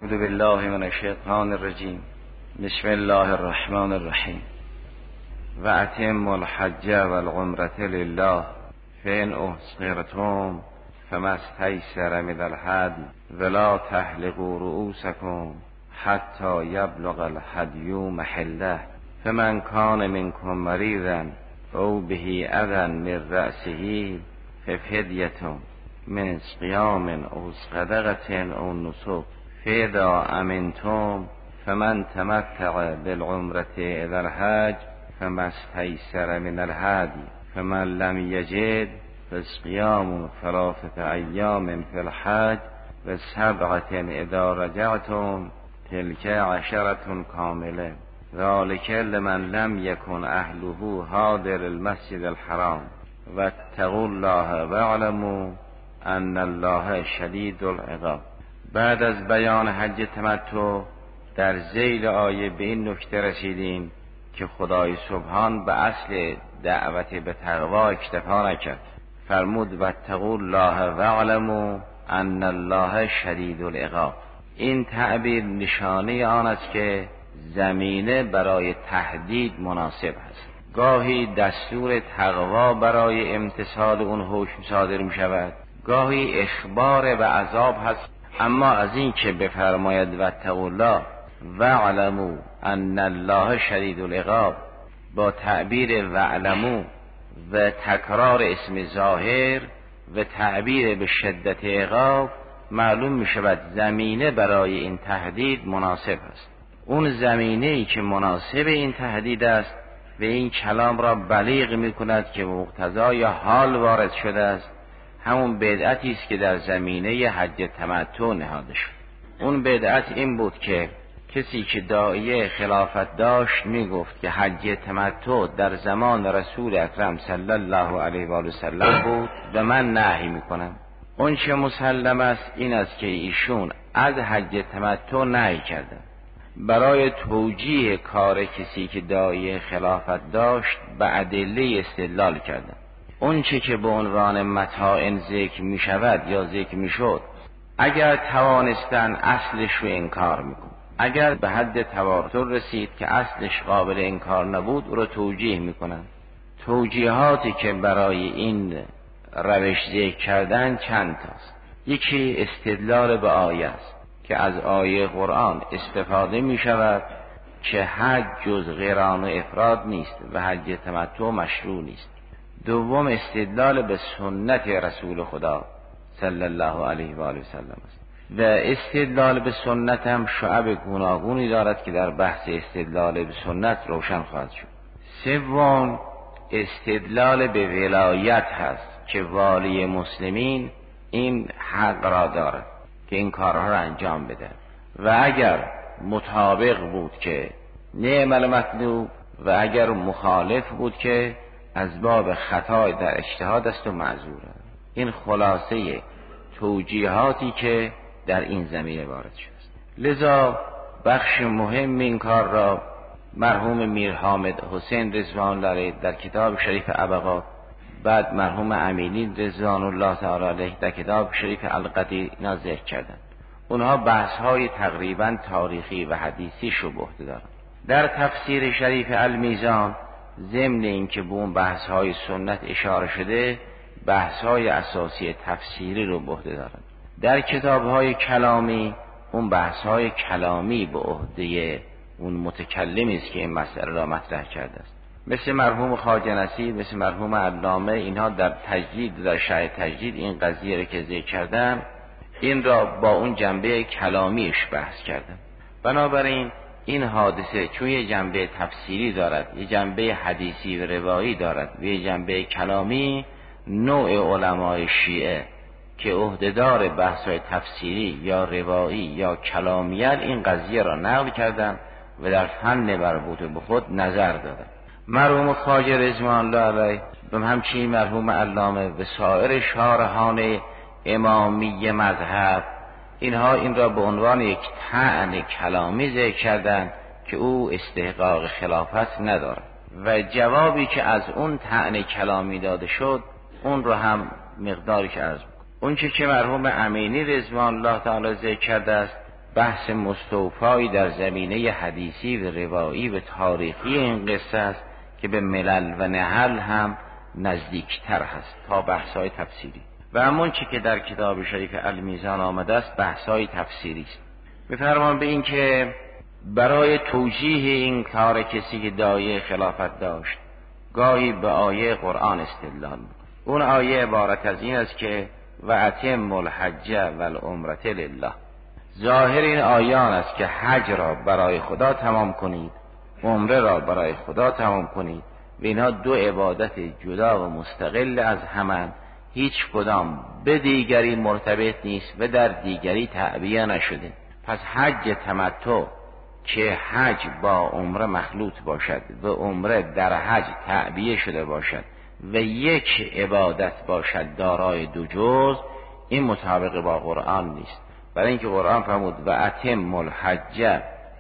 اعوذ بالله من الشیطان الرجیم. بسم الله الرحمن الرحیم. و اتم الحج والعمرة لله فإن احصرتم فما استيسر من الهدی ولا تحلقوا رؤوسكم حتى يبلغ الهدی محله فمن كان منكم مريضا او به اذى من رأسه ففدية من صيام او صدقة او نسك فإذا أمنتم فمن تمتع بالعمرة إلى الحج فما استيسر من الهدي فمن لم يجد فصيام 3 أيام في الحج و7 إذا رجعتم تلك 10 كاملة ذلك لمن لم يكن أهله حاضر المسجد الحرام واتقوا الله واعلموا أن الله شدید العقاب. بعد از بیان حج تمتع در ذیل آیه به این نکته رسیدیم که خدای سبحان به اصل دعوت به تقوا اکتفا نکرد. فرمود واتقوا الله واعلموا ان الله شدید العقاب. این تعبیر نشانه آن است که زمینه برای تهدید مناسب است. گاهی دستور تقوا برای امتثال اون حکم صادر می شود، گاهی اخبار به عذاب هست. اما از این که بفرماید واتقوا الله واعلموا ان الله شدید العقاب با تعبیر واعلموا و تکرار اسم ظاهر و تعبیر به شدت عقاب معلوم می شود زمینه برای این تهدید مناسب است. اون زمینه ای که مناسب این تهدید است و این کلام را بلیغ می کند که مقتضای حال وارد شده است همون بدعتی است که در زمینه حج تمتع نهاده شد. اون بدعت این بود که کسی که داعیه خلافت داشت میگفت که حج تمتع در زمان رسول اکرم صلی الله علیه و آله وسلم بود و من نهی میکنم. اون چه مسلم است این است که ایشون از حج تمتع نهی کردن. برای توجیه کار کسی که داعیه خلافت داشت به ادله استدلال کردن. اون چه که به عنوان متاع ذکر می شود یا ذکر می شد اگر توانستن اصلش رو انکار میکن، اگر به حد تواتر رسید که اصلش قابل انکار نبود او رو توجیه میکنن. توجیهاتی که برای این روش ذکر کردن چند تاست. یکی استدلال به آیه است که از آیه قرآن استفاده می شود که حج جز قران و افراد نیست و حج تمتع مشروع نیست. دوم استدلال به سنت رسول خدا صلی الله علیه و آله و سلم است و استدلال به سنت هم شعب گوناگونی دارد که در بحث استدلال به سنت روشن خواهد شد. سوم استدلال به ولایت هست که والی مسلمین این حق را دارد که این کارها را انجام بده و اگر مطابق بود که نعم المطلوب و اگر مخالف بود که از باب خطا در اجتهاد است و معذوره. این خلاصه توجیهاتی که در این زمینه وارد شده است. لذا بخش مهم این کار را مرحوم میر حامد حسین رضوان الله در کتاب شریف ابقا، بعد مرحوم امینی رضوان الله تعالی علیه در کتاب شریف القدیر ذکر کردند. اونها بحث های تقریبا تاریخی و حدیثی شو به عهده دارند. در تفسیر شریف المیزان ضمن این که به اون بحث های سنت اشاره شده بحث های اساسی تفسیری رو به عهده دارند. در کتاب های کلامی اون بحث های کلامی به عهده اون متکلمی است که این مسئله را مطرح کرده است، مثل مرحوم خواجه نصیر، مثل مرحوم علامه. اینها در تجدید، در شرح تجدید این قضیه را که ذکر کردم این را با اون جنبه کلامیش بحث کردم. بنابراین این حادثه چون یه جنبه تفسیری دارد، یه جنبه حدیثی و روایی دارد و یه جنبه کلامی، نوع علمای شیعه که عهدهدار بحث‌های تفسیری یا روایی یا کلامیت این قضیه را نقل کردن و در فن مربوط به خود نظر دادن. مرحوم خواجه رضوان الله علیه و همچنین مرحوم علامه و سایر شارحان امامی مذهب اینها این را به عنوان یک طعن کلامی ذکر کردند که او استحقاق خلافت ندارد و جوابی که از اون طعن کلامی داده شد اون رو هم مقداری که عرض می‌کنم. اون که مرحوم امینی رضوان الله تعالی ذکر کرده است بحث مستوفایی در زمینه حدیثی و روایی و تاریخی این قصه است که به ملل و نهل هم نزدیکتر هست تا بحث‌های تفسیری. و همون چی که در کتاب شریف المیزان آمده است بحث‌های تفسیری است. می‌فرمان به این که برای توجیه این کار کسی که دایه خلافت داشت گاهی به آیه قرآن استدلال می‌کند. اون آیه عبارت از این است که و اتم الحج والعمرة لله. ظاهر این آیان است که حج را برای خدا تمام کنید، عمره را برای خدا تمام کنید و اینها دو عبادت جدا و مستقل از همان، هیچ کدام به دیگری مرتبط نیست و در دیگری تعبیه نشده. پس حج تمتع که حج با عمره مخلوط باشد و عمره در حج تعبیه شده باشد و یک عبادت باشد دارای دو جز، این مطابق با قرآن نیست. برای اینکه قرآن فرمود و اتم الحج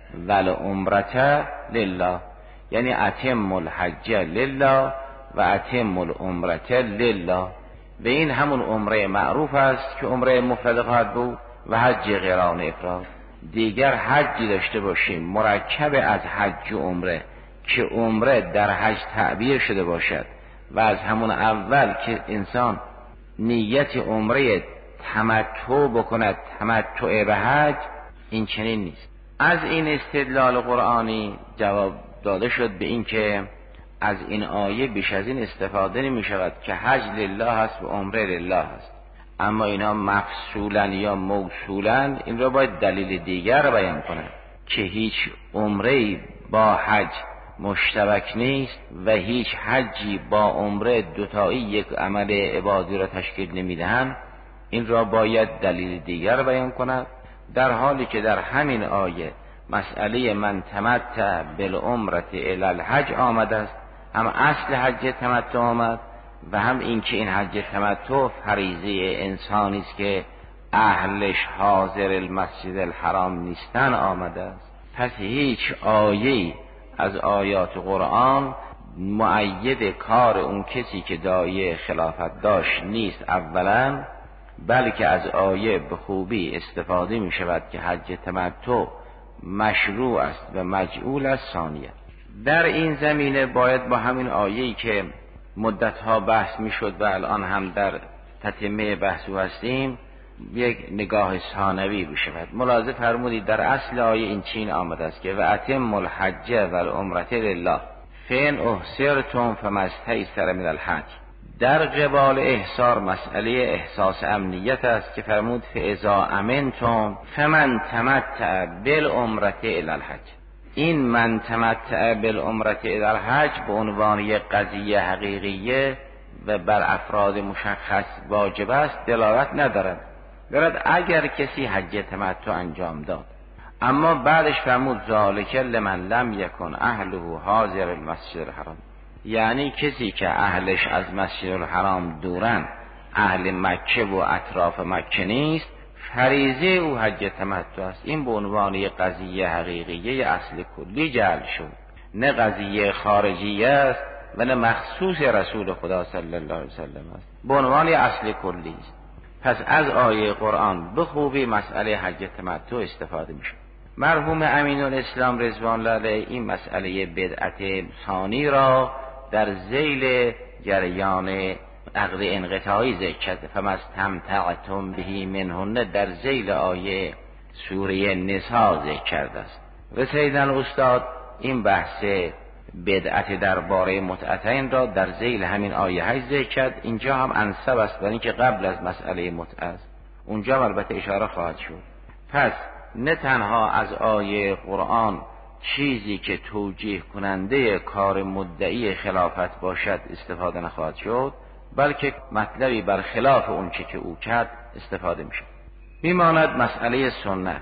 والعمرة لله، یعنی اتم الحج لله و اتم العمرة لله، و این همون عمره معروف است که عمره مفرد خواهد بود و حج قران افراد. دیگر حجی داشته باشیم مرکب از حج و عمره که عمره در حج تعبیه شده باشد و از همون اول که انسان نیت عمره تمتع بکند تمتع به حج، این چنین نیست. از این استدلال قرآنی جواب داده شد به این که از این آیه بیش از این استفاده نمی شود که حج لله هست و عمره لله هست، اما اینا مفصولا یا موصولا این را باید دلیل دیگر بیان کنند که هیچ عمره با حج مشترک نیست و هیچ حجی با عمره دوتایی یک عمل عبادی را تشکیل نمیدهند. این را باید دلیل دیگر بیان کند، در حالی که در همین آیه مسئله من تمتع بالعمرة الی الحج آمده است، هم اصل حج تمتع آمد و هم این که این حج تمتع فریضه انسانی است که اهلش حاضر المسجد الحرام نیستن آمده است. پس هیچ آیه از آیات قرآن مؤید کار اون کسی که دایه خلافت داشت نیست اولا، بلکه از آیه به خوبی استفاده می شود که حج تمتع مشروع است و مجعول است ثانیه. در این زمینه باید با همین آیه‌ای که مدتها بحث می شد و الان هم در تتمه بحثو هستیم یک نگاه ثانوی بشود. ملاحظه فرمودید در اصل آیه این چین آمده است که و اتم الحج والعمرة لله فإن احصرتم فما استيسر من الحج. در قبال احصار مسئله احساس امنیت است که فرمود فاذا امنتم فمن تمتع بالعمرة الی الحج. این من تمتع بالعمرة الی الحج به عنوان یک قضیه حقیقیه و بر افراد مشخص واجب است دلالت ندارد. دارد اگر کسی حج تمتع انجام داد، اما بعدش فرمود ذالک لمن لم یکن اهله حاضر المسجد الحرام، یعنی کسی که اهلش از مسجد الحرام دورن، اهل مکه و اطراف مکه نیست، فریضه او حج تمتع است. این به عنوان یک قضیه حقیقیه اصل کلی جعل شد، نه قضیه خارجیه است و نه مخصوص رسول خدا صلی الله علیه وسلم است، به عنوان اصل کلی است. پس از آیه قرآن به خوبی مسئله حج تمتع استفاده میشه. مرحوم امین الاسلام رضوان الله علیه این مسئله بدعت ثانی را در ذیل جریان عقد انقطاعی ذکر کرده. فما استمتعتم به منهن در ذیل آیه سوره نساء ذکر کرده است. و سیدن استاد این بحث بدعت درباره متعتین را در ذیل همین آیه 8 ذکر کرد. اینجا هم انسب است برای اینکه قبل از مسئله متعه است، اونجا البته اشاره خواهد شد. پس نه تنها از آیه قرآن چیزی که توجیه کننده کار مدعی خلافت باشد استفاده نخواهد شد، بلکه مطلبی برخلاف اون چه که او کرد استفاده میشه. میماند مسئله سنت.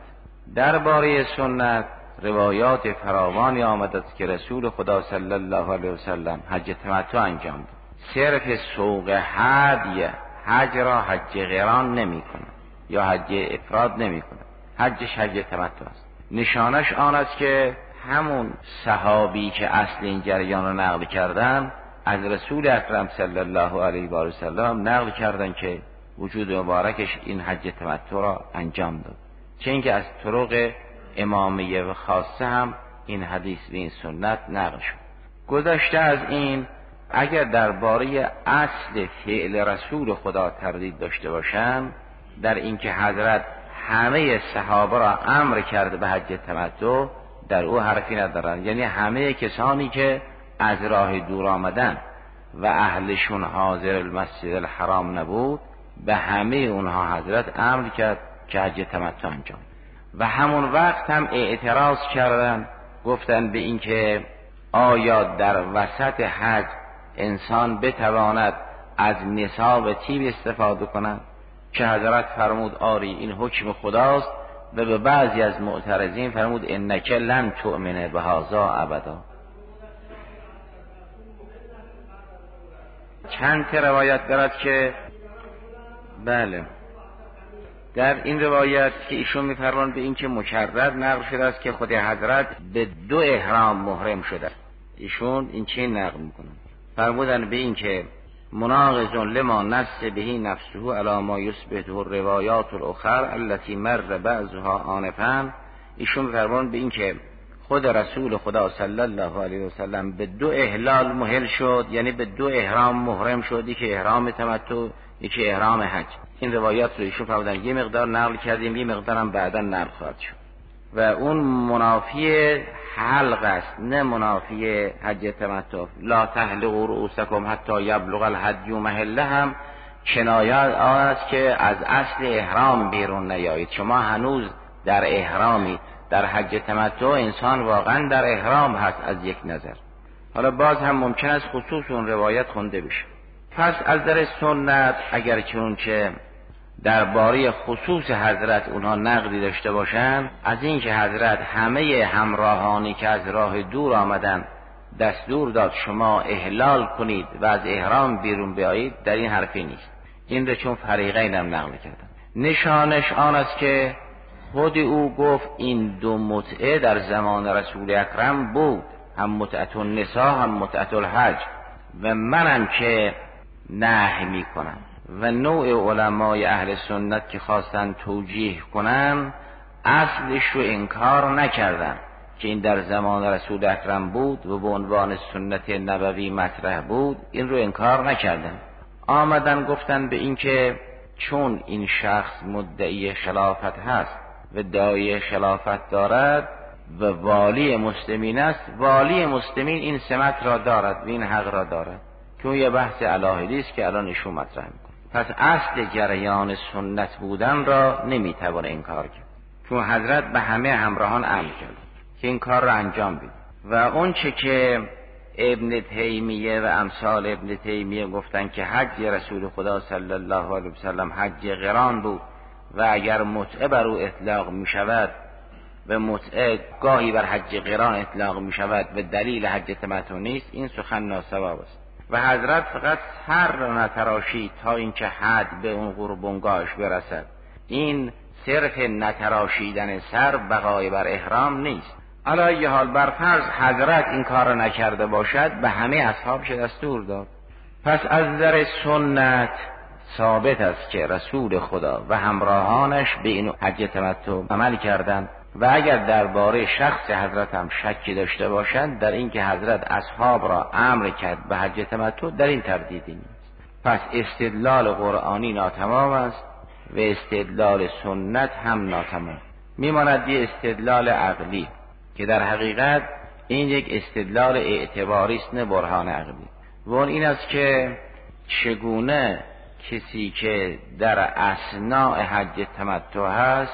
درباره سنت روایات فراوانی آمده است که رسول خدا صلی الله علیه وسلم حج تمتع انجام داد. صرف سوق هدی حج را حج قران نمی کنه یا حج افراد نمی کنه، حجش حج تمتع است. نشانش آن است که همون صحابی که اصل این جریان را نقل کردن از رسول اکرم صلی الله علیه و سلم نقل کردن که وجود مبارکش این حج تمتع را انجام داد. چه اینکه از طرق امامیه و خاصه هم این حدیث و این سنت نقل شد. گذشته از این، اگر درباره اصل فعل رسول خدا تردید داشته باشم در اینکه حضرت همه صحابه را امر کرده به حج تمتع، در او حرفی ندارن. یعنی همه کسانی که از راه دور آمدن و اهلشون حاضر المسجد الحرام نبود، به همه اونها حضرت امر کرد که حج تمتع انجام. و همون وقت هم اعتراض کردن، گفتن به این که آیا در وسط حج انسان بتواند از نصاب طیب استفاده کند؟ که حضرت فرمود آری این حکم خداست، و به بعضی از معترضین فرمود انک لن تؤمن بهذا ابدا. چند تا روایت دارد که بله در این روایت که ایشون میفرمان به این که مکرر نقل شده است که خود حضرت به 2 احرام محرم شده. ایشون این چه نقل میکنن؟ فرمودن به این که مناقض لما نص بهی نفسه علی ما یثبته الروایات الاخر التي مر بعضها آنفا. ایشون فرمان به این که خود رسول خدا صلی الله علیه و سلم به 2 احلال مهل شد، یعنی به 2 احرام محرم شد، یکی احرام تمتع یکی احرام حج. این روایات رو ایشون فرمودن یه مقدار نقل کردیم، یه مقدار هم بعدا نقل خواهد شد و اون منافی حلق است نه منافی حج تمتع. لا تحلقوا رؤوسکم حتی یبلغ الهدی محله هم کنایه است که از اصل احرام بیرون نیایید. شما هنوز در احرامی. در حج تمتع انسان واقعا در احرام هست از یک نظر. حالا باز هم ممکن است خصوص اون روایت خونده بشه. پس از در سنت اگر چنانچه درباره خصوص حضرت اونها نقدی داشته باشن، از این که حضرت همه همراهانی که از راه دور آمدن دستور داد شما احلال کنید و از احرام بیرون بیایید، در این حرفی نیست. این رو چون فریقین هم نقل کردن. نشانش آن است که خود او گفت این 2 متعه در زمان رسول اکرم بود، هم متعه النساء هم متعه الحج، و منم که نهی می کنم. و نوع علمای اهل سنت که خواستن توجیه کنن اصلش رو انکار نکردن که این در زمان رسول اکرم بود و به عنوان سنت نبوی مطرح بود، این رو انکار نکردن. آمدن گفتن به این که چون این شخص مدعی خلافت هست و داعی خلافت دارد و والی مسلمین است، والی مسلمین این سمت را دارد و این حق را دارد، که اون یه بحث الهی است که الان ایشون مطرح میکنه. پس اصل جریان سنت بودن را نمیتوانه انکار کرد، چون حضرت به همه همراهان امر کرد که این کار را انجام بدید. و اون چه که ابن تیمیه و امثال ابن تیمیه گفتن که حج رسول خدا صلی الله علیه وسلم حج قران بود و اگر متعه بر او اطلاق می شود و متعه گاهی بر حج قران اطلاق می شود و دلیل حج تمتع نیست، این سخن ناصواب است. و حضرت فقط سر را نتراشید تا اینکه حد به اون قربانگاهش برسد. این صرف نتراشیدن سر بقای بر احرام نیست. علی حال بر فرض حضرت این کار را نکرده باشد، به همه اصحابش دستور داد. پس از نظر سنت ثابت است که رسول خدا و همراهانش به این حج تمتع عمل کردند. و اگر درباره شخص حضرت هم شکی داشته باشند در این که حضرت اصحاب را امر کرد به حج تمتع، در این تردیدی نیست. پس استدلال قرآنی ناتمام است و استدلال سنت هم ناتمام. میماند یه استدلال عقلی که در حقیقت این یک استدلال اعتباری است نه برهان عقلی. و اون این است که چگونه کسی که در اثناء حج تمتع هست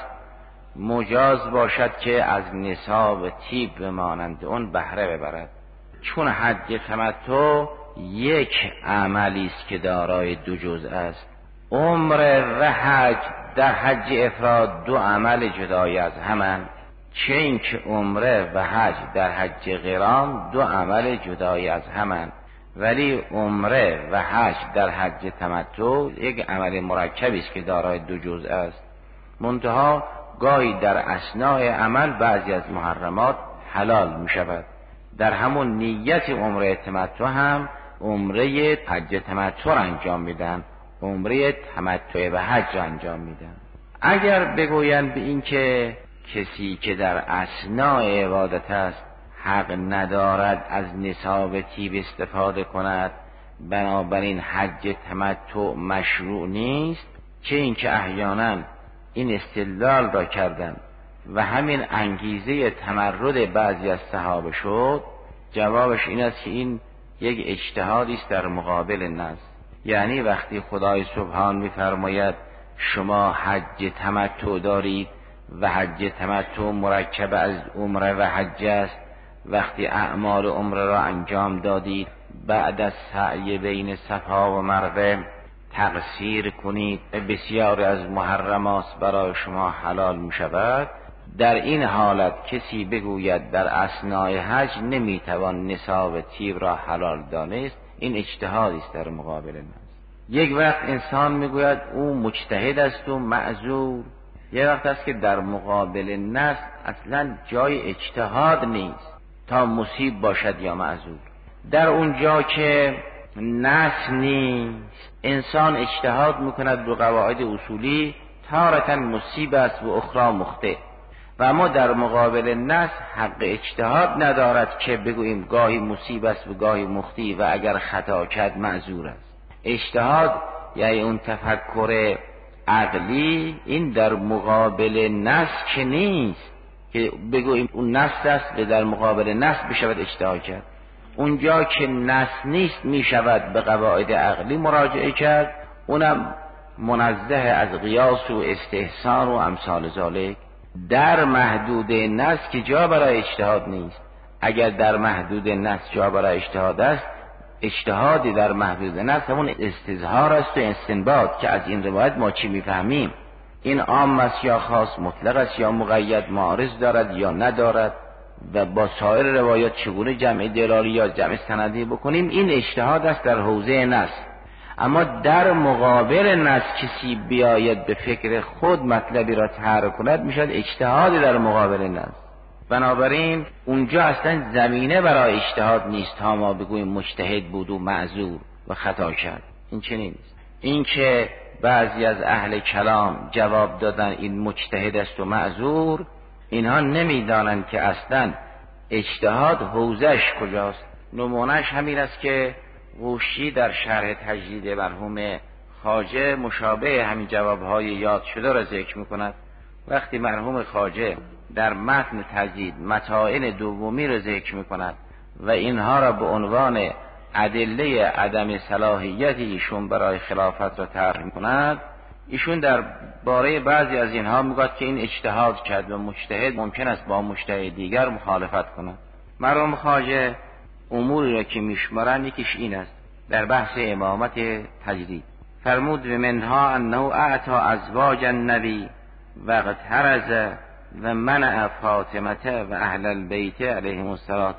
مجاز باشد که از نصاب طیب بمانند اون بهره ببرد، چون حج تمتع یک عملی است که دارای 2 جزء است. عمره و حج در حج افراد 2 عمل جدای از همند، چه این که عمره و حج در حج قران 2 عمل جدای از همند، ولی عمره و حج در حج تمتع یک عمل مرکبی است که دارای 2 جزء است. منتها گاهی در اثناء عمل بعضی از محرمات حلال می شود. در همون نیت عمره تمتع هم عمره حج تمتع انجام میدن، عمره تمتع و حج انجام میدن. اگر بگویند به این که کسی که در اثناء عبادت است حق ندارد از نصاب طیب استفاده کند، بنابراین حج تمتع مشروع نیست، چه اینکه احیانا این استدلال را کردن و همین انگیزه تمرد بعضی از صحابه شد، جوابش این است که این یک اجتهادی است در مقابل نص. یعنی وقتی خدای سبحان می‌فرماید شما حج تمتع دارید و حج تمتع مرکب از عمره و حج است، وقتی اعمال عمره را انجام دادید بعد از سعی بین صفا و مروه تقصیر کنید و بسیاری از محرمات برای شما حلال می شود، در این حالت کسی بگوید در اثناء حج نمیتوان نصاب طیب را حلال دانست، این اجتهادی است در مقابل نص. یک وقت انسان میگوید او مجتهد است و معذور، یک وقت است که در مقابل نص اصلا جای اجتهاد نیست تا مصیب باشد یا معذور. در اونجا که نص نیست انسان اجتهاد میکند به قواعد اصولی، تارة مصیب است و اخرى مخطئ، و اما در مقابل نص حق اجتهاد ندارد که بگوییم گاهی مصیب است و گاهی مخطئ و اگر خطا کرد معذور است. اجتهاد یعنی اون تفکر عقلی، این در مقابل نص که نیست که بگوییم اون نص است و در مقابل نص بشود اجتهاد کرد. اونجا که نص نیست میشود به قواعد عقلی مراجعه کرد، اونم منزه از قیاس و استحسان و امثال ذالک. در محدود نص که جا برای اجتهاد نیست. اگر در محدود نص جا برای اجتهاد است، اجتهادی در محدود نص همون استظهار است و استنباط که از این روایت ما چی میفهمیم، این عام است یا خاص، مطلق است یا مقید، معارض دارد یا ندارد و با سایر روایات چگونه جمع دلالی یا جمع سندی بکنیم، این اجتهاد است در حوزه نص. اما در مقابل نص کسی بیاید به فکر خود مطلبی را طرح کند، میشد اجتهاد در مقابل نص. بنابراین اونجا اصلا زمینه برای اجتهاد نیست تا ما بگوییم مجتهد بود و معذور و خطا کرد. این چنین نیست. این که بعضی از اهل کلام جواب دادن این مجتهد است و معذور، اینها نمیدانند که اصلا اجتهاد حوزش کجاست. نمونهش همین است که قوشی در شرح تجدید مرحوم خواجه مشابه همین جوابهای یاد شده را ذکر میکند. وقتی مرحوم خواجه در متن تجدید متائن دومی را ذکر میکند و اینها را به عنوان ادله عدم صلاحیت ایشون برای خلافت را طرح میکند، ایشون در باره بعضی از اینها میگوید که این اجتهاد کرد و مجتهد ممکن است با مجتهد دیگر مخالفت کند. مرحوم خواجه اموری را که میشمارند یکیش این است، در بحث امامت تجدید فرمود و منها انه اعطى ازواج النبی و اقترض و منع فاطمه و اهل البیت علیهم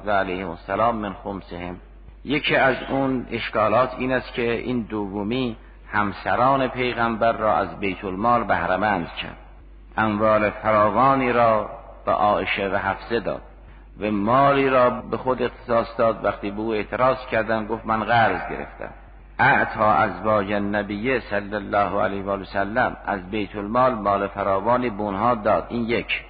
السلام من خمسهم. یکی از اون اشکالات این است که این دومی همسران پیغمبر را از بیت المال بهره‌مند کرد، اموال فراوانی را به عایشه و حفصه داد و مالی را به خود اختصاص داد. وقتی به او اعتراض کردن گفت من قرض گرفتم. اعطى ازواج النبی صلی الله علیه و سلم، از بیت المال مال فراوانی به اونها داد. این یک.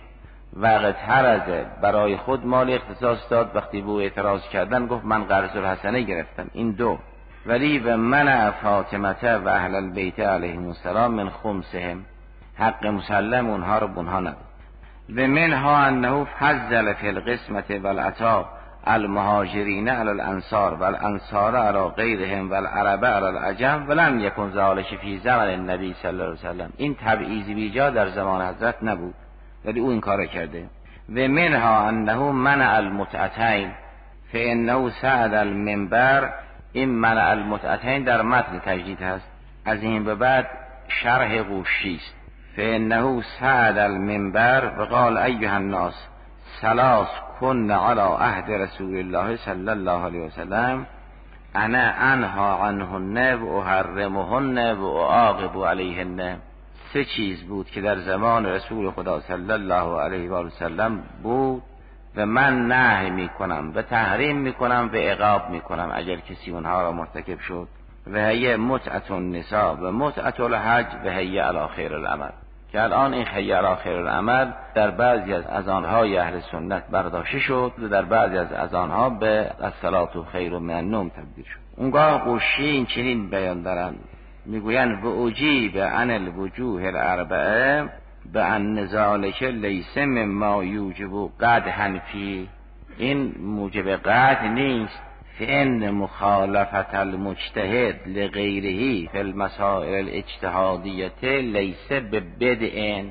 وقترض، برای خود مال اختصاص داد. وقتی به او اعتراض کردن گفت من قرض الحسنه گرفتم. این دو. ولی و منع فاطمه و اهل البیت علیهم السلام من خمسهم، حق مسلم اونها رو بونها نداد. و منها انه فضل فی القسمت والعطا المهاجرین علی الانصار والانصار علی غیرهم والعرب علی العجم ولم یکن ذلک فی زمن النبی صلی الله علیه وسلم. این تبعیض بیجا در زمان حضرت نبود ولی او این کار کرده. و منها انه منع المتعتین فانه سعد المنبر. این منع المتعتین در متن تجدید هست، از این به بعد شرح قوشی است. فانه سعد المنبر و قال ایها الناس ثلاث کن علی عهد رسول الله صلی الله علیه وسلم انا انها عنهن و احرمهن و اعاقب علیهن. سه چیز بود که در زمان رسول خدا صلی الله علیه و سلم بود و من نهی میکنم و تحریم میکنم و عقاب میکنم اگر کسی اونها را مرتکب شد. و هی متعت النساء و متعت الحج و هی علی خیر العمل. که الان این حی علی خیر العمل در بعضی از اذانهای اهل سنت برداشته شد و در بعضی از اذانها به الصلاة خیر من النوم تبدیل شد. اونگاه قشین چنین بیان دارن، میگوین و اجیب عن الوجوه الاربعه به ان ذلک لیس مما یوجب قدحا فی، این موجب قدح نیست، فإن مخالفت المجتهد لغیره فی المسائل الاجتهادیه لیس ببدع.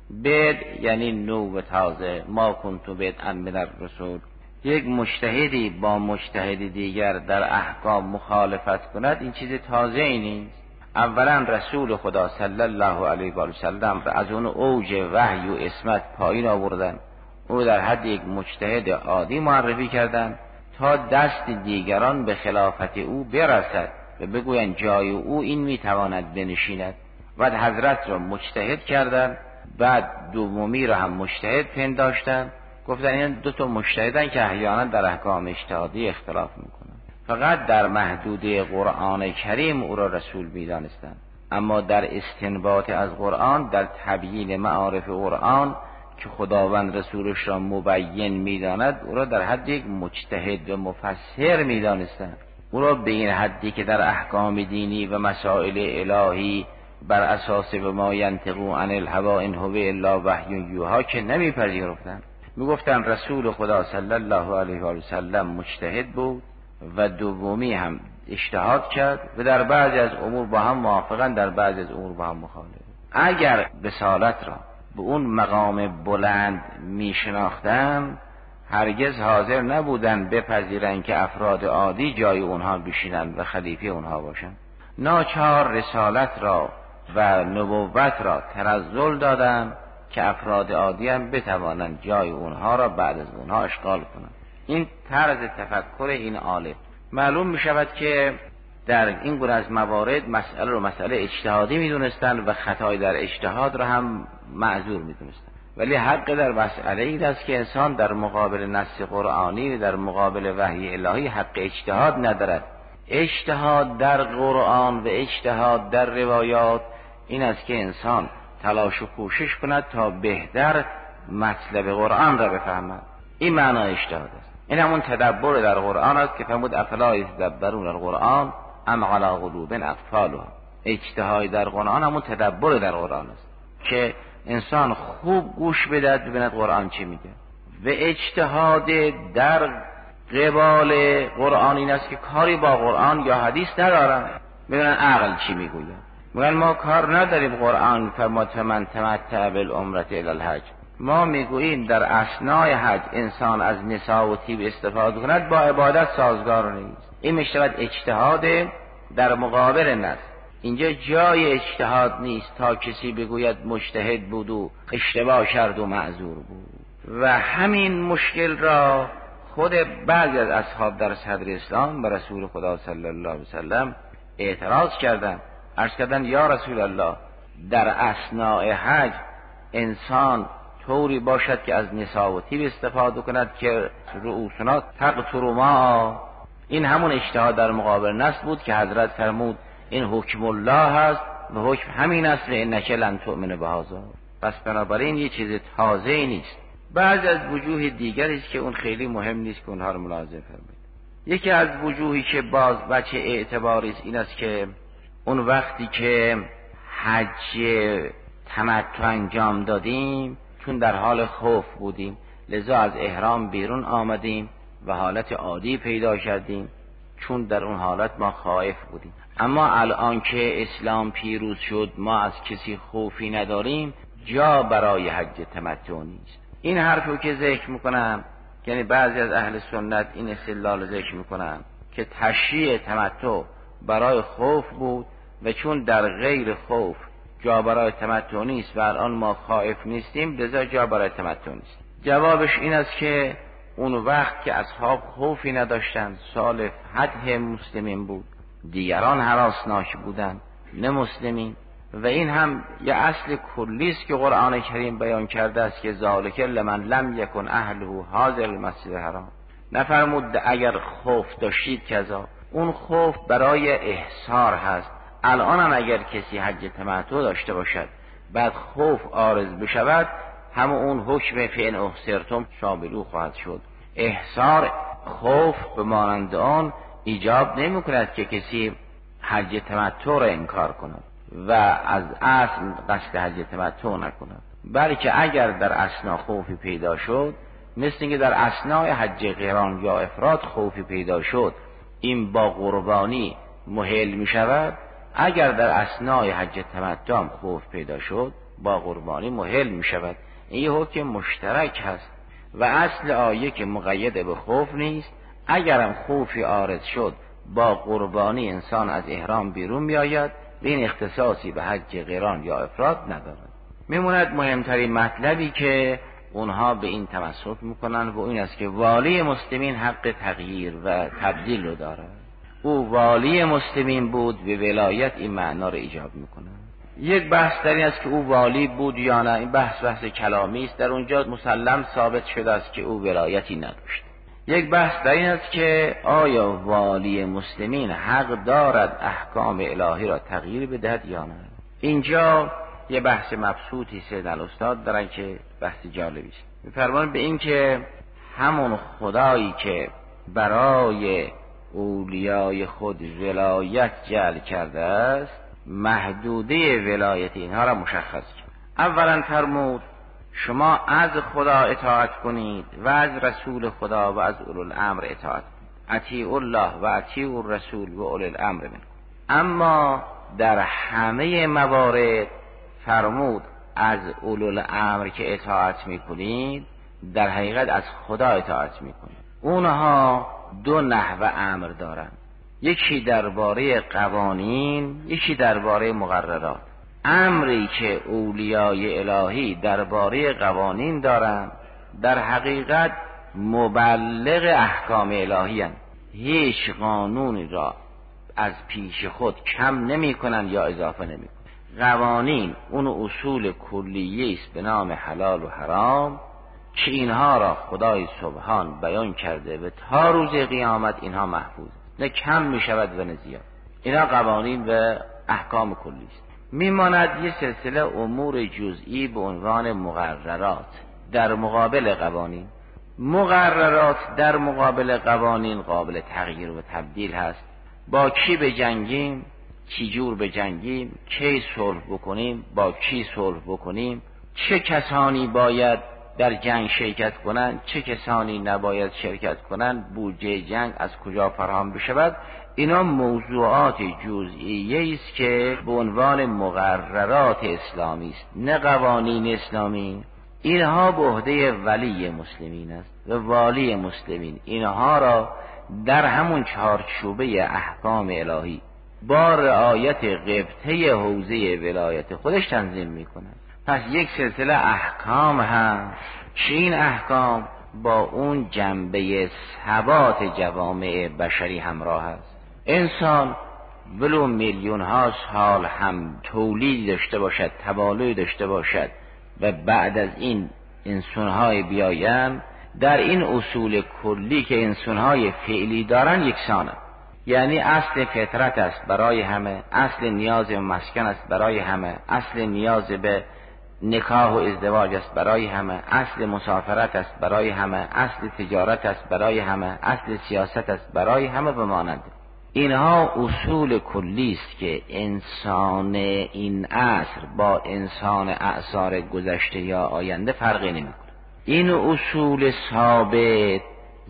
بدع یعنی نو و تازه، ما کنت بدعا من الرسول. یک مجتهدی با مجتهد دیگر در احکام مخالفت کند، این چیز تازه ای نیست. اولا رسول خدا صلی الله علیه و سلم از اون اوج وحی و عصمت پایین آوردن، او در حد یک مجتهد عادی معرفی کردند تا دست دیگران به خلافت او برسد و بگویند جای او این میتواند بنشیند. بعد حضرت را مجتهد کردند، بعد دومی را هم مجتهد پنداشتند، گفتن این دو تا مجتهدن که احیانا در احکام اجتهادی اختلاف میکنن. فقط در محدوده قرآن کریم او را رسول میدانستند، اما در استنباط از قرآن، در تبیین معارف قرآن که خداوند رسولش را مبین میداند، او را در حد یک مجتهد و مفسر میدانستند. او را به این حدی که در احکام دینی و مسائل الهی بر اساس و ما ینطق عن الهوی ان هو الا وحی یوحی که نمیپذیرفتند. میگفتند رسول خدا صلی الله علیه و سلم مجتهد بود و دومی هم اجتهاد کرد و در بعضی از امور با هم موافقن، در بعضی از امور با هم مخالف. اگر رسالت را به اون مقام بلند میشناختن، هرگز حاضر نبودن بپذیرن که افراد عادی جای اونها بشینن و خلیفه اونها باشن. ناچار رسالت را و نبوت را تنزل دادن که افراد عادی هم بتوانند جای اونها را بعد از اونها اشغال کنند. این طرز تفکر این عالم. معلوم می شود که در این گونه از موارد مسئله رو مسئله اجتهادی می دونستن و خطای در اجتهاد را هم معذور می دونستن، ولی حق در مسئله این است که انسان در مقابل نص قرآنی و در مقابل وحی الهی حق اجتهاد ندارد. اجتهاد در قرآن و اجتهاد در روایات این است که انسان تلاش و کوشش کند تا بهتر مطلب قرآن را بفهمد. این معنای اجتهاد است. این همون تدبر در قرآن است که فرمود افلا یتدبرون القرآن ام علی قلوب اقفالها. اجتهاد در قرآن همون تدبر در قرآن است که انسان خوب گوش بدهد ببیند قرآن چی میگه. و اجتهاد در قبال قرآن این است که کاری با قرآن یا حدیث ندارن، ببینن عقل چی میگوید. میگن ما کار نداریم قرآن فرمود من تمتع بالعمرة الی الحج. ما میگوییم در اثنای حج انسان از نساء و طیب استفاده کند با عبادت سازگار نیست. این میشود اجتهاد در مقابل نص. اینجا جای اجتهاد نیست تا کسی بگوید مجتهد بود و اشتباه کرد و معذور بود. و همین مشکل را خود بعضی از اصحاب در صدر اسلام به رسول خدا صلی الله علیه وسلم اعتراض کردند. عرض کردند یا رسول الله، در اثناء حج انسان طوری باشد که از نساء و طیب استفاده کند که رؤوسنا تقطر ما. این همون اجتهاد در مقابل نص بود که حضرت فرمود این حکم الله هست و حکم همین است و انک لن تؤمن بهذا. پس بنابراین یه چیز تازه ای نیست. بعضی از وجوه دیگری است که اون خیلی مهم نیست که اونها رو ملاحظه فرمایید. یکی از وجوهی که باز بچه اعتباری است این است که اون وقتی که حج تمتع انجام دادیم چون در حال خوف بودیم، لذا از احرام بیرون آمدیم و حالت عادی پیدا کردیم چون در اون حالت ما خائف بودیم. اما الان که اسلام پیروز شد ما از کسی خوفی نداریم، جا برای حج تمتع نیست. این حرفو که ذکر میکنم، یعنی بعضی از اهل سنت این استدلال ذکر میکنن که تشریع تمتع برای خوف بود و چون در غیر خوف جا برای تمتع نیست و الان ما خائف نیستیم لذا جا برای تمتع نیست. جوابش این است که اون وقت که اصحاب خوفی نداشتند، سال فتح مسلمین بود، دیگران هراسناک بودند نه مسلمین. و این هم یه اصل کلی است که قرآن کریم بیان کرده است که ذالک لمن لم یکن اهله حاضر المسجد الحرام. نفرمود اگر خوف داشتید کذا، اون خوف برای احصار هست. الان هم اگر کسی حج تمتع داشته باشد بعد خوف عارض بشود، همون اون حکم فین احصرتم شامل خواهد شد. احصار خوف به مانند آن ایجاب نمی کند که کسی حج تمتع را انکار کند و از اصل قصد حج تمتع نکند، بلکه اگر در اثنا خوفی پیدا شد، مثل اینکه در اثناء حج قران یا افراد خوفی پیدا شد، این با قربانی محل می شود. اگر در اثناء حج تمتع هم خوف پیدا شد، با قربانی محل می شود. این یه حکم مشترک هست و اصل آیه که مقید به خوف نیست. اگرم خوفی عارض شد، با قربانی انسان از احرام بیرون می آید و این اختصاصی به حج قران یا افراد ندارد. میموند مهمترین مطلبی که اونها به این تمسک میکنن و این است که والی مسلمین حق تغییر و تبدیل رو دارد. او والی مسلمین بود، به ولایت این معنا رو ایجاب میکنه. یک بحث در این است که او والی بود یا نه. این بحث کلامی است، در اونجا مسلم ثابت شده است که او ولایتی نداشت. یک بحث در این است که آیا والی مسلمین حق دارد احکام الهی را تغییر بدهد یا نه. اینجا یه بحث مبسوطی سید الاستاد دارن که بحث جالبی است. می‌فرمایند به این که همون خدایی که برای اولیای خود ولایت جعل کرده است، محدوده ولایت اینها را مشخص کرد. اولا فرمود شما از خدا اطاعت کنید و از رسول خدا و از اولو الامر اطاعت کنید. اطیعوا الله و اطیعوا الرسول و اولو الامر منکم. اما در همه موارد فرمود از اولو الامر که اطاعت میکنید، در حقیقت از خدا اطاعت میکنید. اونها دو نحو امر دارن، یکی درباره قوانین، یکی درباره مقررات. امری که اولیای الهی درباره قوانین دارن، در حقیقت مبلغ احکام الهی هستند. هیچ قانونی را از پیش خود کم نمی کنن یا اضافه نمی کنن. قوانین اون اصول کلیه است به نام حلال و حرام که اینها را خدای سبحان بیان کرده و تا روز قیامت اینها محفوظ، نه کم می شود و نه زیاد. اینها قوانین و احکام کلی است. میماند یه سلسله امور جزئی به عنوان مقررات در مقابل قوانین. مقررات در مقابل قوانین قابل تغییر و تبدیل هست. با کی بجنگیم، چی جور بجنگیم، کی صلح بکنیم، با کی صلح بکنیم، چه کسانی باید در جنگ شرکت کنند، چه کسانی نباید شرکت کنند، بودجه جنگ از کجا فراهم بشود، اینا موضوعات جزئیه است که به عنوان مقررات اسلامی است، نه قوانین اسلامی. اینها به عهده ولی مسلمین است و والی مسلمین اینها را در همون چارچوبه احکام الهی با رعایت قبطه حوزه ولایت خودش تنظیم میکنند. پس یک سلسله احکام هم که این احکام با اون جنبه ثبات جوامع بشری همراه است. انسان ولو میلیون ها سال هم تولید داشته باشد، تبالوی داشته باشد و بعد از این انسان‌های بیایند، در این اصول کلی که انسان‌های فعلی دارن یکسانه. یعنی اصل فطرت است برای همه، اصل نیاز به مسکن است برای همه، اصل نیاز به نکاح و ازدواج است برای همه، اصل مسافرت است برای همه، اصل تجارت است برای همه، اصل سیاست است برای همه و مانند. اینها اصول کلی است که انسان این عصر با انسان اعصار گذشته یا آینده فرقی نمی‌کند. این اصول ثابت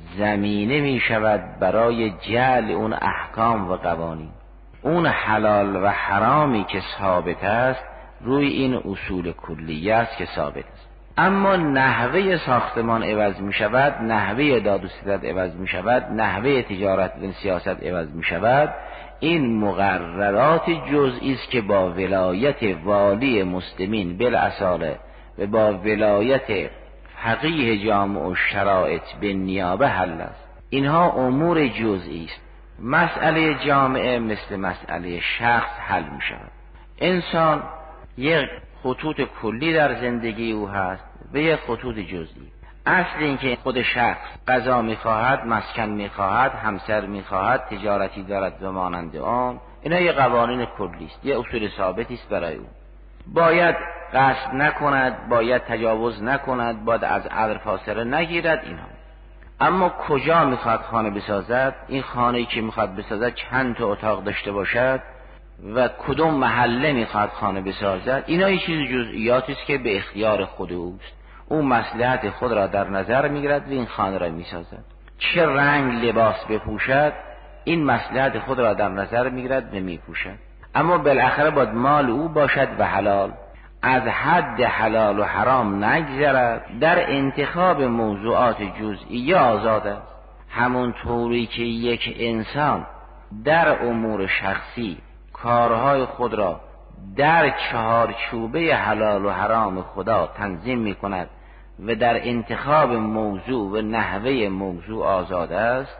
زمینه می شود برای جعل اون احکام و قوانین. اون حلال و حرامی که ثابت است روی این اصول کلیه است که ثابت است. اما نحوه ساختمان عوض می شود، نحوه داد و ستد عوض می شود، نحوه تجارت و سیاست عوض می شود. این مقررات جزئی است که با ولایت والی مسلمین بالاصاله و با ولایت فقیه جامع و شرایط به نیابه حل است. اینها امور جزئی است. مسئله جامعه مثل مسئله شخص حل می شود. انسان یک خطوط کلی در زندگی او هست و یک خطوط جزئی. اصل این که خود شخص غذا می‌خواهد، مسکن می‌خواهد، همسر می‌خواهد، تجارتی دارد و مانند آن، اینا یک قوانین کلی است، یک اصول ثابتی است برای او. باید قصد نکند، باید تجاوز نکند، باید از عدل فاصله نگیرد اینها. اما کجا میخواد خانه بسازد؟ این خانه‌ای که میخواد بسازد چند تا اتاق داشته باشد و کدوم محله میخواد خانه بسازد، اینا یه چیز جزئیاتی است که به اختیار خود اوست. او مصلحت خود را در نظر میگیرد و این خانه را میسازد. چه رنگ لباس بپوشد، این مصلحت خود را در نظر میگیرد و میپوشد. اما بالاخره باید مال او باشد و حلال، از حد حلال و حرام نگذرد، در انتخاب موضوعات جزئی آزاد است. همون طوری که یک انسان در امور شخصی کارهای خود را در چهارچوبه حلال و حرام خدا تنظیم می کند و در انتخاب موضوع و نحوه موضوع آزاد است،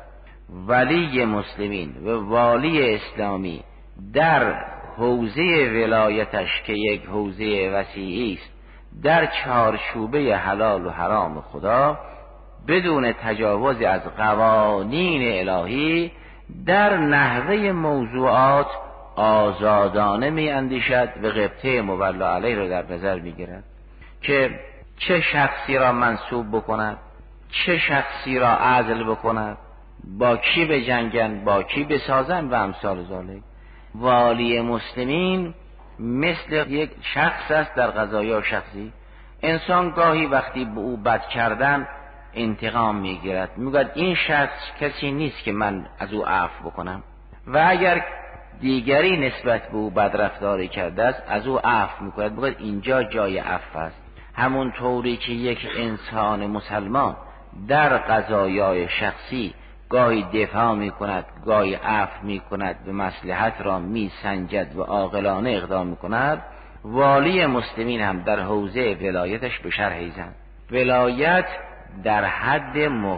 ولی مسلمین و والی اسلامی در حوزه ولایتش که یک حوزه وسیعی است، در چهارچوبه حلال و حرام خدا بدون تجاوز از قوانین الهی در نحوه موضوعات آزادانه می اندیشد و غبطه مولا علیه را در نظر می گیرد که چه شخصی را منصوب بکند، چه شخصی را عزل بکند، با کی بجنگن، با کی بسازن و امثال ذالک. والی مسلمین مثل یک شخص است در قضایا شخصی. انسان گاهی وقتی به او بد کردن انتقام میگیرد، میگوید این شخص کسی نیست که من از او عفو بکنم، و اگر دیگری نسبت به او بدرفتاری کرده است از او عفو میکند، میگوید اینجا جای عفو است. همون طوری که یک انسان مسلمان در قضایای شخصی گاهی دفاع می کند، گاهی عفو می کند و مصلحت را می سنجد و عاقلانه اقدام می کند، والی مسلمین هم در حوزه ولایتش به شرح ایزن. ولایت در حد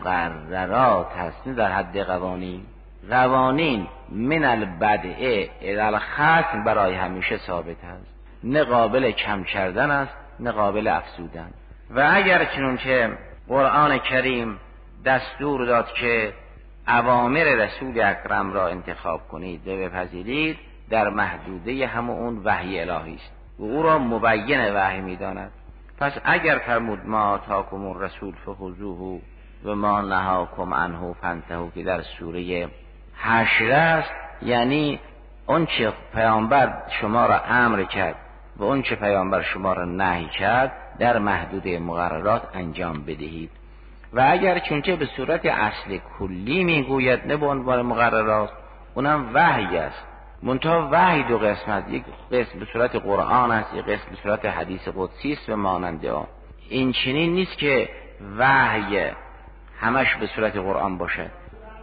مقررات هست، نه در حد قوانین. قوانین من البدء الی الختم برای همیشه ثابت است، نه قابل کم کردن است نه قابل افزودن. و اگر چنانچه قرآن کریم دستور داد که اوامر رسول اکرم را انتخاب کنید و بپذیرید، در محدوده همون اون وحی الهی است و او را مبین وحی می‌داند. پس اگر فرمود ما آتاکم الرسول فخذوه و ما نهاکم عنه فانتهوا که در سوره حشر است، یعنی اون چه پیامبر شما را امر کرد و اون چه پیامبر شما را نهی کرد در محدوده مقررات انجام بدهید. و اگر چونچه به صورت اصل کلی میگوید نه به عنوان مقررات، اونم وحی است. منتها وحی دو قسم است، یک قسم به صورت قرآن است، یک قسم به صورت حدیث قدسی است و مانند آن. این چنین نیست که وحی همش به صورت قرآن باشد.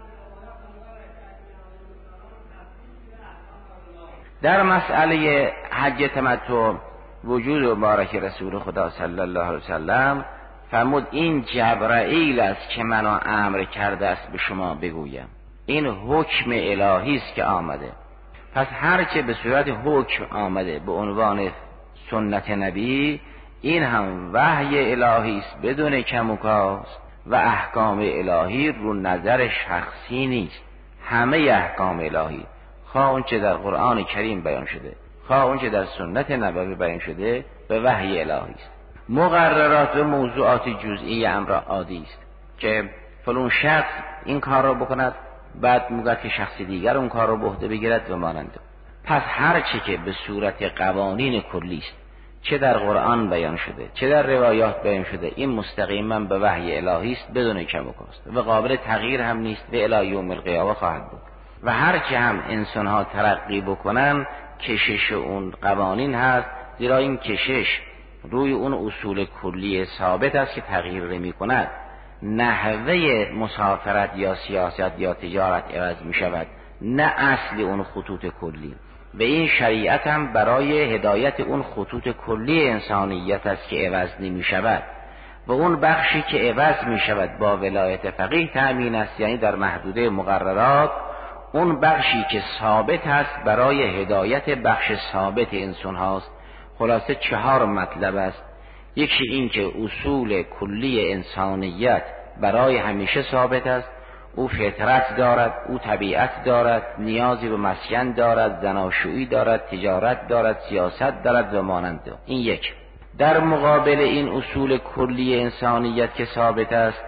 در مسئله حج تمتع وجود مبارک رسول خدا صلی الله علیه وسلم فرمود این جبرائیل است که منو امر کرده است به شما بگویم. این حکم الهی است که آمده. پس هرچه به صورت حکم آمده به عنوان سنت نبی، این هم وحی الهی است بدون کم و کاست و احکام الهی رو نظر شخصی نیست. همه احکام الهی، خواه اون چه در قرآن کریم بیان شده، خواه اون چه در سنت نبوی بیان شده، به وحی الهی است. مقررات و موضوعات جزئی امر عادی است که فلان شخص این کار را بکند، بعد میگه که شخص دیگر اون کار را به عهده بگیرد و مانند. پس هر چه که به صورت قوانین کلی است، چه در قرآن بیان شده چه در روایات بیان شده، این مستقیما به وحی الهی است بدون کم و کاست و قابل تغییر هم نیست و الی یوم القیامه خواهد بود. و هر چه هم انسان ها ترقی بکنن کشش اون قوانین هست، زیرا این کشش روی اون اصول کلی ثابت است که تغییر نمی کند. نحوه مسافرت یا سیاست یا تجارت عوض می شود، نه اصل اون خطوط کلی. و این شریعت هم برای هدایت اون خطوط کلی انسانیت است که عوض نمی شود و اون بخشی که عوض می شود با ولایت فقیه تأمین است، یعنی در محدوده مقررات. اون بخشی که ثابت است برای هدایت بخش ثابت انسان هاست. خلاصه 4 مطلب است. یکی این که اصول کلی انسانیت برای همیشه ثابت است، او فطرت دارد، او طبیعت دارد، نیازی به مسکن دارد، زناشویی دارد، تجارت دارد، سیاست دارد و مانند. این یک. در مقابل این اصول کلی انسانیت که ثابت است،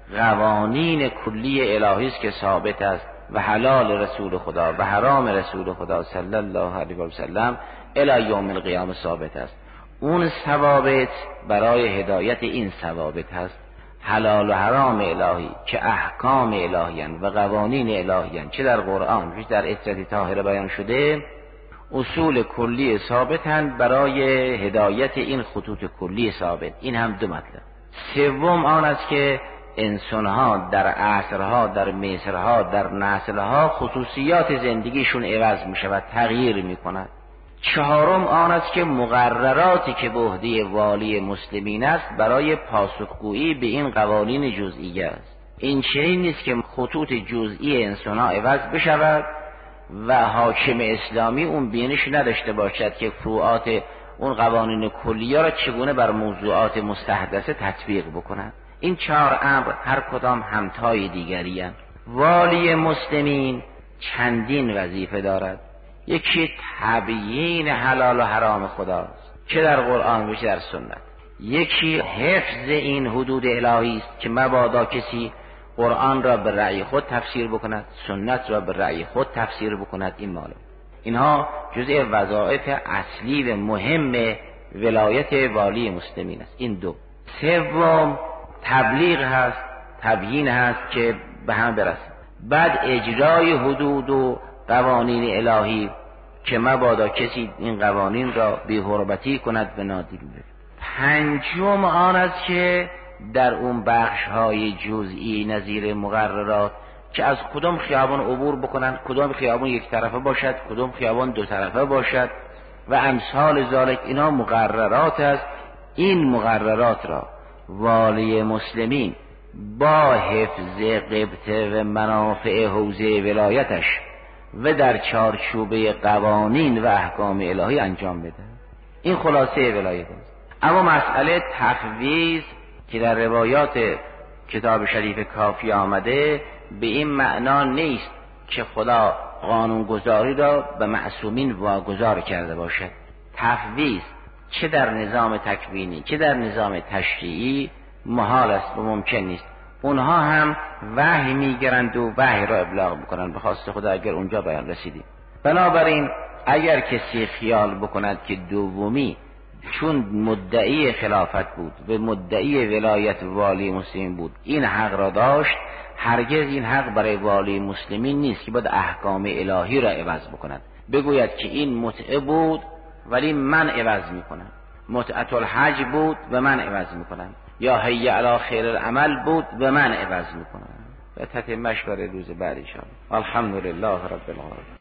قوانین کلی الهی است که ثابت است و حلال رسول خدا و حرام رسول خدا صلی الله علیه و سلم الی یوم القیامه ثابت است. اون ثوابت برای هدایت این ثوابت هست. حلال و حرام الهی که احکام الهی و قوانین الهی چه در قرآن چه در عترت طاهره بیان شده، اصول کلی ثابتند برای هدایت این خطوط کلی ثابت. این هم دو مطلب. سوم آن است که انسانها در عصرها، در مصرها، در نسلها خصوصیات زندگیشون عوض می شود، تغییر می کند. چهارم آن است که مقرراتی که به عهده والی مسلمین است برای پاسخگویی به این قوانین جزئیه است. این چنین نیست که خطوط جزئی انسانها عوض بشود و حاکم اسلامی اون بینش نداشته باشد که فروعات اون قوانین کلیه را چگونه بر موضوعات مستحدثه تطبیق بکند. این چهار امر هر کدام همتای دیگری هستند. والی مسلمین چندین وظیفه دارد. یکی تبیین حلال و حرام خداست چه در قرآن و چه در سنت. یکی حفظ این حدود الهی است که مبادا کسی قرآن را به رأی خود تفسیر بکند، سنت را به رأی خود تفسیر بکند. این معلوم. اینها جزء وظایف اصلی و مهم ولایت والی مسلمین است. این دو. سوم تبلیغ هست، تبیین هست که به هم برسد. بعد اجرای حدود و قوانین الهی که مبادا کسی این قوانین را بی‌حرمتی کند و نادیده بگیرد. پنجم آن است که در اون بخش‌های جزئی نظیر مقررات که از کدام خیابان عبور بکنند، کدام خیابان یک طرفه باشد، کدام خیابان دو طرفه باشد و امثال ذالک، اینا مقررات است. این مقررات را والی مسلمین با حفظ قبطه و منافع حوزه ولایتش و در چارچوبه قوانین و احکام الهی انجام بده. این خلاصه ولایت است. اما مسئله تفویض که در روایات کتاب شریف کافی آمده به این معنا نیست که خدا قانونگذاری را به معصومین واگذار کرده باشد. تفویض چه در نظام تکوینی چه در نظام تشریعی محال است و ممکن نیست. اونها هم وحی میگیرند و وحی را ابلاغ میکنند به خواست خدا اگر اونجا بیان رسیدیم. بنابراین اگر کسی خیال بکند که دومی چون مدعی خلافت بود و مدعی ولایت والی مسلمین بود این حق را داشت، هرگز این حق برای والی مسلمین نیست که باید احکام الهی را عوض بکند. بگوید که این متعه بود ولی من عوض میکنم، متعت الحج بود و من عوض میکنم، یا حی علی خیر العمل بود و من عوض میکنم. و تتمش برای روز بعد ان شاء الله. الحمدلله رب العالمین.